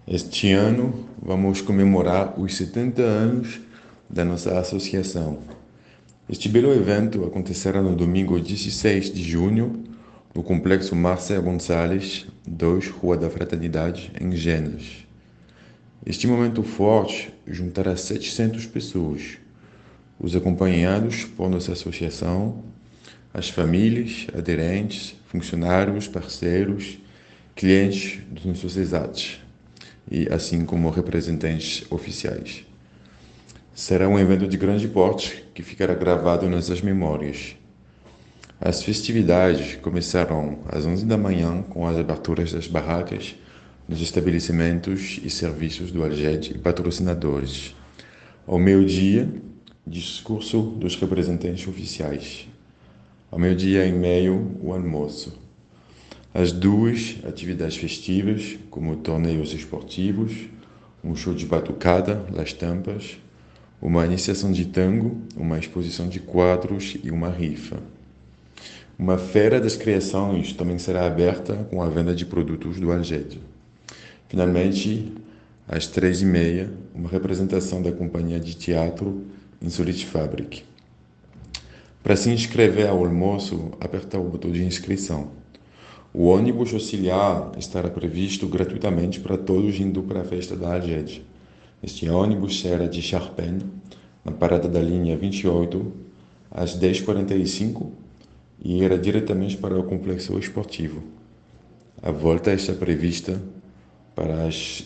Este ano vamos comemorar os 70 anos da nossa associação. Este belo evento acontecerá no domingo 16 de junho, no Complexo Márcia Gonçalves, 2, Rua da Fraternidade, em Genas. Este momento forte juntará 700 pessoas, os acompanhados por nossa associação, as famílias, aderentes, funcionários, parceiros, clientes dos nossos exatos, e assim como representantes oficiais. Será um evento de grande porte que ficará gravado em nossas memórias. As festividades começarão às 11 da manhã com as aberturas das barracas nos estabelecimentos e serviços do Alged e patrocinadores. Ao meio-dia, discurso dos representantes oficiais. Ao meio-dia e meio, o almoço. Às 2, atividades festivas, como torneios esportivos, um show de batucada, Las Tampas, uma iniciação de tango, uma exposição de quadros e uma rifa. Uma feira das criações também será aberta com a venda de produtos do Alged. Finalmente, às 3h30, uma representação da companhia de teatro Insolite Fabric. Para se inscrever ao almoço, apertar o botão de inscrição. O ônibus auxiliar estará previsto gratuitamente para todos indo para a festa da Alged. Este ônibus será de Charpennes, na parada da linha 28, às 10h45 e irá diretamente para o complexo esportivo. A volta está prevista para as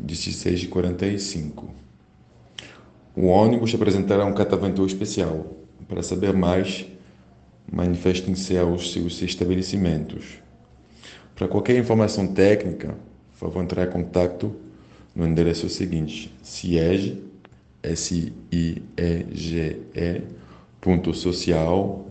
16h45. O ônibus apresentará um catavento especial. Para saber mais, manifestem-se aos seus estabelecimentos. Para qualquer informação técnica, por favor, entrar em contato no endereço seguinte: siege, S-I-E-G-E, social,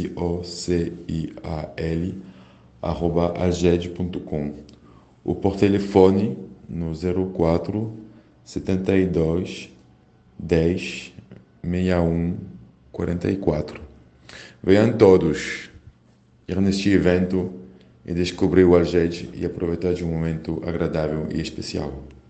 SOCIAL, @alged.com, ou por telefone no 04 72 10 61 44. Venham todos ir neste evento e descobrir o Alged e aproveitar de um momento agradável e especial.